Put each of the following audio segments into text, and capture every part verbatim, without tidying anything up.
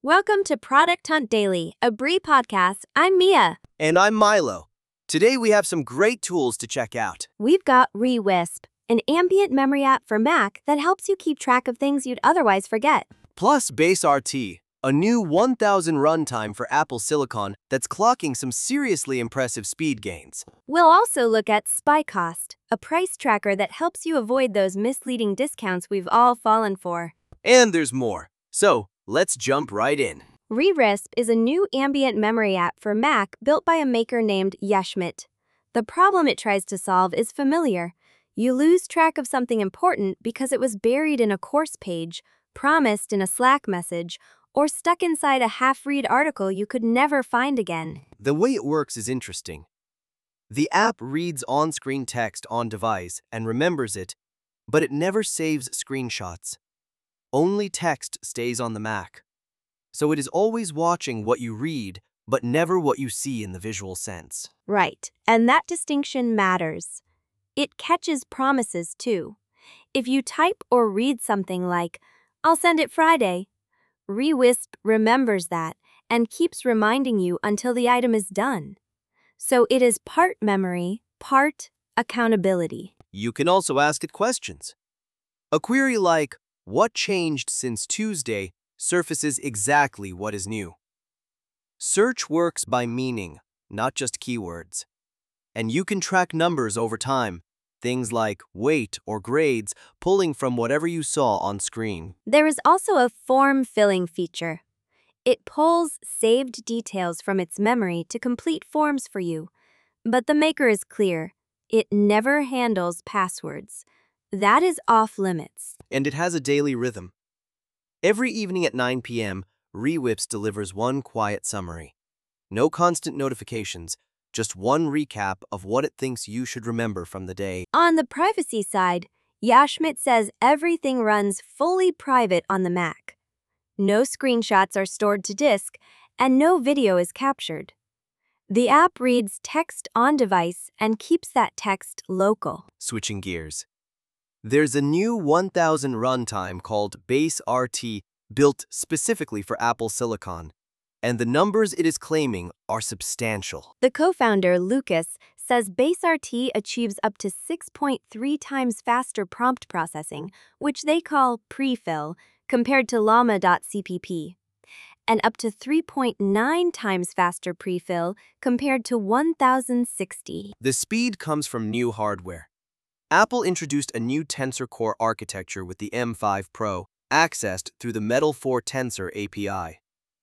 Welcome to Product Hunt Daily, a Bree podcast. I'm Mia. And I'm Milo. Today we have some great tools to check out. We've got ReWisp, an ambient memory app for Mac that helps you keep track of things you'd otherwise forget. Plus BaseRT, a new one thousand runtime for Apple Silicon that's clocking some seriously impressive speed gains. We'll also look at SpyCost, a price tracker that helps you avoid those misleading discounts we've all fallen for. And there's more. So, let's jump right in. ReWisp is a new ambient memory app for Mac built by a maker named Yashmit. The problem it tries to solve is familiar. You lose track of something important because it was buried in a course page, promised in a Slack message, or stuck inside a half-read article you could never find again. The way it works is interesting. The app reads on-screen text on device and remembers it, but it never saves screenshots. Only text stays on the Mac. So it is always watching what you read, but never what you see in the visual sense. Right, and that distinction matters. It catches promises, too. If you type or read something like, "I'll send it Friday," ReWisp remembers that and keeps reminding you until the item is done. So it is part memory, part accountability. You can also ask it questions. A query like, "What changed since Tuesday?" surfaces exactly what is new. Search works by meaning, not just keywords. And you can track numbers over time, things like weight or grades, pulling from whatever you saw on screen. There is also a form-filling feature. It pulls saved details from its memory to complete forms for you. But the maker is clear. It never handles passwords. That is off-limits. And it has a daily rhythm. Every evening at nine p m, ReWisp delivers one quiet summary. No constant notifications, just one recap of what it thinks you should remember from the day. On the privacy side, Yashmit says everything runs fully private on the Mac. No screenshots are stored to disk, and no video is captured. The app reads text on device and keeps that text local. Switching gears. There's a new one thousand runtime called BaseRT built specifically for Apple Silicon, and the numbers it is claiming are substantial. The co-founder, Lucas, says BaseRT achieves up to six point three times faster prompt processing, which they call pre-fill, compared to Llama.cpp, and up to three point nine times faster pre-fill compared to one thousand sixty. The speed comes from new hardware. Apple introduced a new Tensor Core architecture with the M five Pro, accessed through the Metal four Tensor A P I.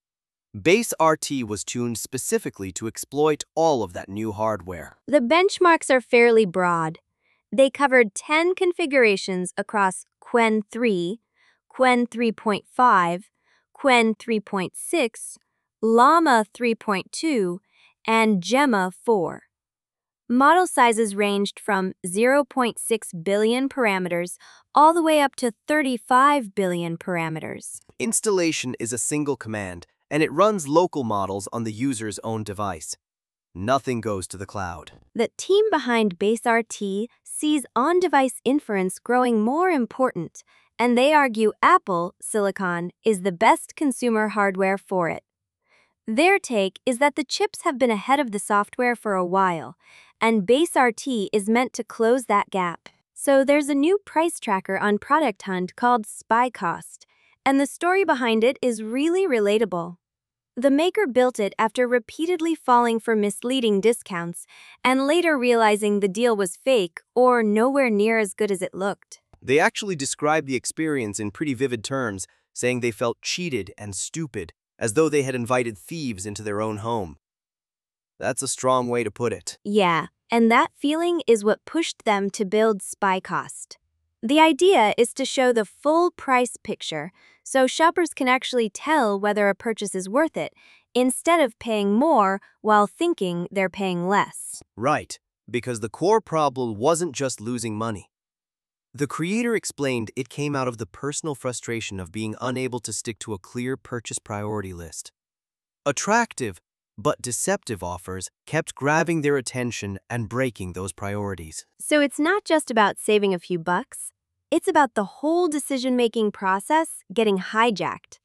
BaseRT was tuned specifically to exploit all of that new hardware. The benchmarks are fairly broad. They covered ten configurations across Qwen three, Qwen three point five, Qwen three point six, Llama three point two, and Gemma four. Model sizes ranged from zero point six billion parameters all the way up to thirty-five billion parameters. Installation is a single command, and it runs local models on the user's own device. Nothing goes to the cloud. The team behind BaseRT sees on-device inference growing more important, and they argue Apple Silicon is the best consumer hardware for it. Their take is that the chips have been ahead of the software for a while, and BaseRT is meant to close that gap. So there's a new price tracker on Product Hunt called SpyCost, and the story behind it is really relatable. The maker built it after repeatedly falling for misleading discounts and later realizing the deal was fake or nowhere near as good as it looked. They actually described the experience in pretty vivid terms, saying they felt cheated and stupid, as though they had invited thieves into their own home. That's a strong way to put it. Yeah, and that feeling is what pushed them to build SpyCost. The idea is to show the full price picture so shoppers can actually tell whether a purchase is worth it, instead of paying more while thinking they're paying less. Right, because the core problem wasn't just losing money. The creator explained it came out of the personal frustration of being unable to stick to a clear purchase priority list. Attractive, but deceptive offers kept grabbing their attention and breaking those priorities. So it's not just about saving a few bucks. It's about the whole decision-making process getting hijacked.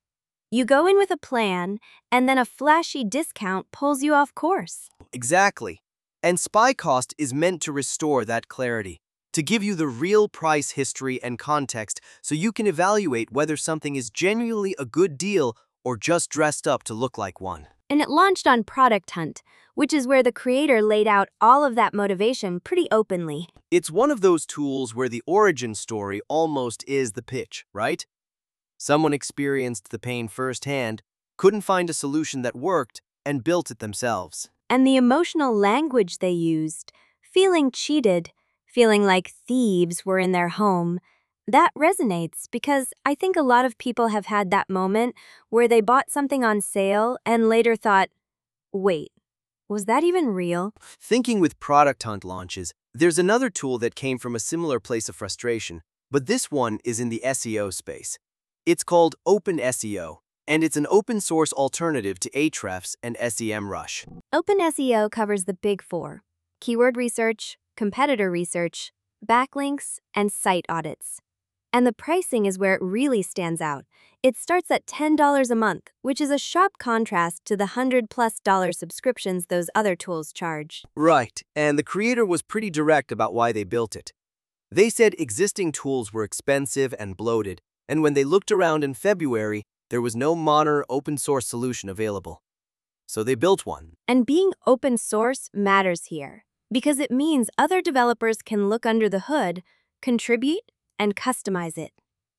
You go in with a plan, and then a flashy discount pulls you off course. Exactly. And spy cost is meant to restore that clarity, to give you the real price history and context so you can evaluate whether something is genuinely a good deal or just dressed up to look like one. And it launched on Product Hunt, which is where the creator laid out all of that motivation pretty openly. It's one of those tools where the origin story almost is the pitch, right? Someone experienced the pain firsthand, couldn't find a solution that worked, and built it themselves. And the emotional language they used, feeling cheated, feeling like thieves were in their home, that resonates because I think a lot of people have had that moment where they bought something on sale and later thought, wait, was that even real? Thinking with Product Hunt launches, there's another tool that came from a similar place of frustration, but this one is in the S E O space. It's called OpenSEO, and it's an open-source alternative to Ahrefs and SEMrush. OpenSEO covers the big four: keyword research, competitor research, backlinks, and site audits. And the pricing is where it really stands out. It starts at ten dollars a month, which is a sharp contrast to the one hundred plus dollar subscriptions those other tools charge. Right, and the creator was pretty direct about why they built it. They said existing tools were expensive and bloated, and when they looked around in February, there was no modern open-source solution available. So they built one. And being open source matters here, because it means other developers can look under the hood, contribute, and customize it.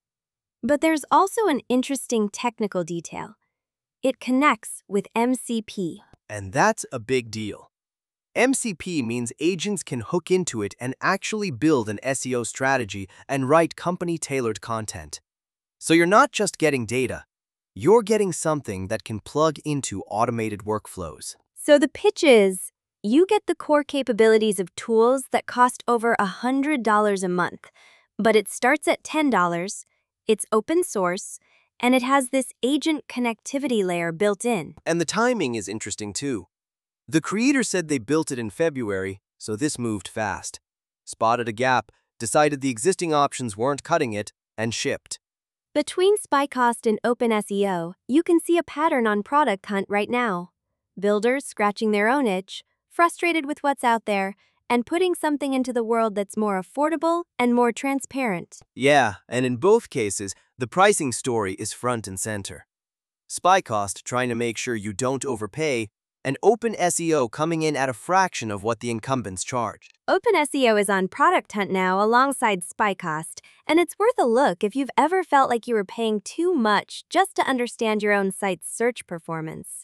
But there's also an interesting technical detail. It connects with M C P. And that's a big deal. M C P means agents can hook into it and actually build an S E O strategy and write company-tailored content. So you're not just getting data, you're getting something that can plug into automated workflows. So the pitch is, you get the core capabilities of tools that cost over one hundred dollars a month, but it starts at ten dollars, it's open source, and it has this agent connectivity layer built in. And the timing is interesting too. The creator said they built it in February, so this moved fast. Spotted a gap, decided the existing options weren't cutting it, and shipped. Between SpyCost and OpenSEO, you can see a pattern on Product Hunt right now. Builders scratching their own itch, frustrated with what's out there, and putting something into the world that's more affordable and more transparent. Yeah, and in both cases, the pricing story is front and center. SpyCost trying to make sure you don't overpay, and OpenSEO coming in at a fraction of what the incumbents charge. OpenSEO is on Product Hunt now alongside SpyCost, and it's worth a look if you've ever felt like you were paying too much just to understand your own site's search performance.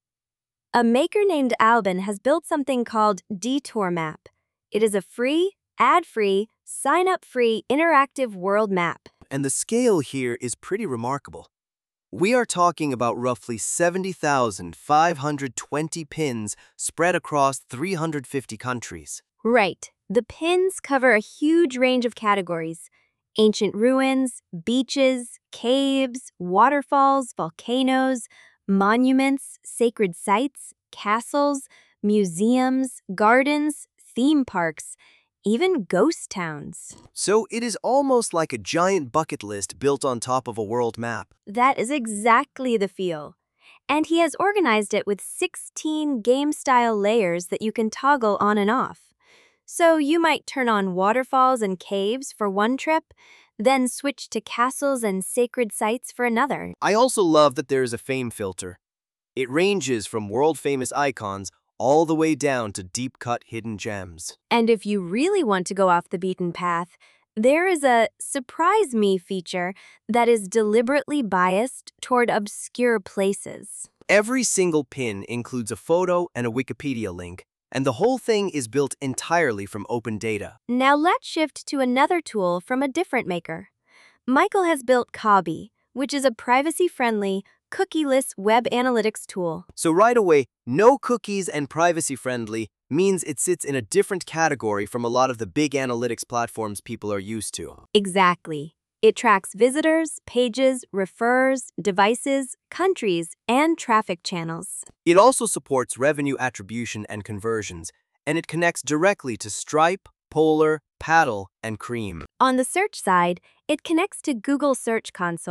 A maker named Albin has built something called Detour Map. It is a free, ad-free, sign-up-free interactive world map. And the scale here is pretty remarkable. We are talking about roughly seventy thousand five hundred twenty pins spread across three hundred fifty countries. Right. The pins cover a huge range of categories: ancient ruins, beaches, caves, waterfalls, volcanoes, monuments, sacred sites, castles, museums, gardens, theme parks, even ghost towns. So it is almost like a giant bucket list built on top of a world map. That is exactly the feel. And he has organized it with sixteen game-style layers that you can toggle on and off. So you might turn on waterfalls and caves for one trip, then switch to castles and sacred sites for another. I also love that there is a fame filter. It ranges from world-famous icons all the way down to deep-cut hidden gems. And if you really want to go off the beaten path, there is a Surprise Me feature that is deliberately biased toward obscure places. Every single pin includes a photo and a Wikipedia link, and the whole thing is built entirely from open data. Now let's shift to another tool from a different maker. Michael has built Cobby, which is a privacy-friendly, cookieless web analytics tool. So right away, no cookies and privacy-friendly means it sits in a different category from a lot of the big analytics platforms people are used to. Exactly. It tracks visitors, pages, refers, devices, countries, and traffic channels. It also supports revenue attribution and conversions, and it connects directly to Stripe, Polar, Paddle, and Cream. On the search side, it connects to Google Search Console,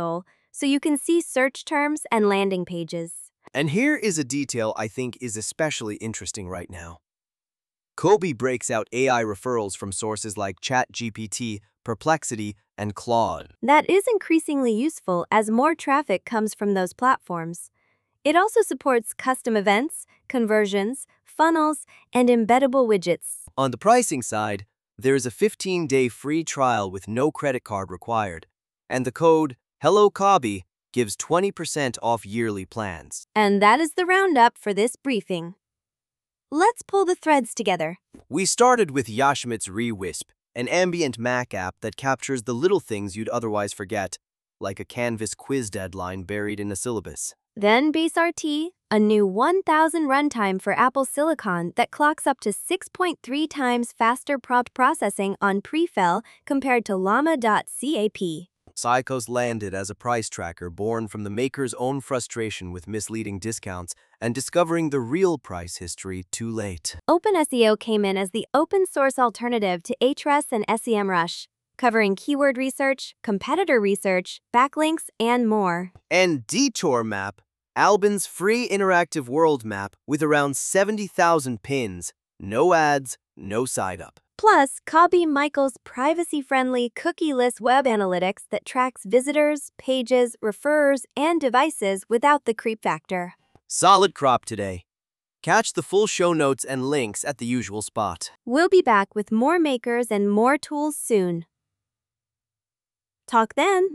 so you can see search terms and landing pages. And here is a detail I think is especially interesting right now. Kobe breaks out A I referrals from sources like ChatGPT, Perplexity, and Claude. That is increasingly useful as more traffic comes from those platforms. It also supports custom events, conversions, funnels, and embeddable widgets. On the pricing side, there is a fifteen-day free trial with no credit card required, and the code HelloKobe gives twenty percent off yearly plans. And that is the roundup for this briefing. Let's pull the threads together. We started with Yoshmit's ReWisp, an ambient Mac app that captures the little things you'd otherwise forget, like a Canvas quiz deadline buried in a syllabus. Then BaseRT, a new one thousand runtime for Apple Silicon that clocks up to six point three times faster prompt processing on Prefel compared to Llama.cap. Psychos landed as a price tracker born from the maker's own frustration with misleading discounts and discovering the real price history too late. OpenSEO came in as the open-source alternative to Ahrefs and SEMrush, covering keyword research, competitor research, backlinks, and more. And Detour Map, Albin's free interactive world map with around seventy thousand pins, no ads, no side-up. Plus, Kobe Michael's privacy-friendly cookie-less web analytics that tracks visitors, pages, referrers, and devices without the creep factor. Solid crop today. Catch the full show notes and links at the usual spot. We'll be back with more makers and more tools soon. Talk then.